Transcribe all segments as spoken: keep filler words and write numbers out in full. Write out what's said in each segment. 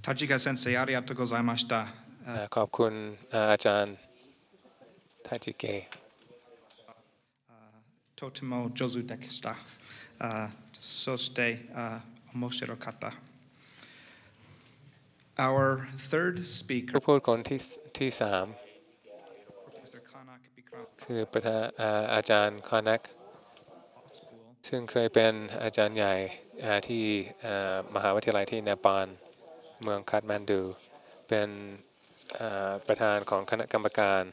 Tajika sensei arigatou gozaimashita ขอบคุณอาจารย์ทาจิเกะとても上手でした。そして面白かった。Our third speaker ผู้พูดคนที่ที่สามคือประธานอาจารย์คานักซึ่งเคยเป็นอาจารย์ใหญ่ที่มหาวิทยาลัยที่เนปาลเมืองคาฐมานดูเป็นประธานของคณะกรรมการ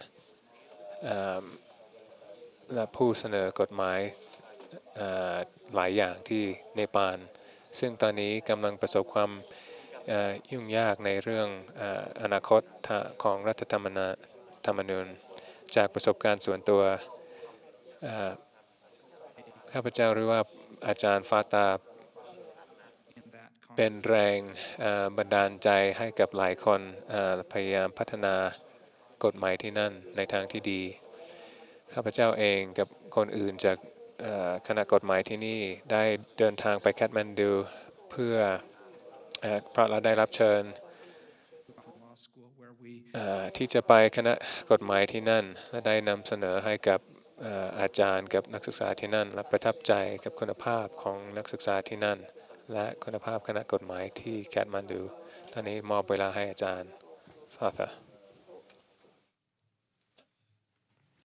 และผู้เสนอกฎหมายหลายอย่างที่เนปาลซึ่งตอนนี้กำลังประสบความยุ่งยากในเรื่องอนาคตของรัฐธรรมนูญจากประสบการณ์ส่วนตัวข้าพเจ้ารู้ว่าอาจารย์ฟาตาเป็นแรงบันดาลใจให้กับหลายคนพยายามพัฒนากฎหมายที่นั่นในทางที่ดีข้าพเจ้าเองกับคนอื่นจากคณะกฎหมายที่นี่ได้เดินทางไปแคทมานดูเพื่อเพราะเราได้รับเชิญที่จะไปคณะกฎหมายที่นั่นและได้นำเสนอให้กับอาจารย์กับนักศึกษาที่นั่นและประทับใจกับคุณภาพของนักศึกษาที่นั่นและคุณภาพคณะกฎหมายที่แคทมานดูตอนนี้มอบเวลาให้อาจารย์ฟาฟา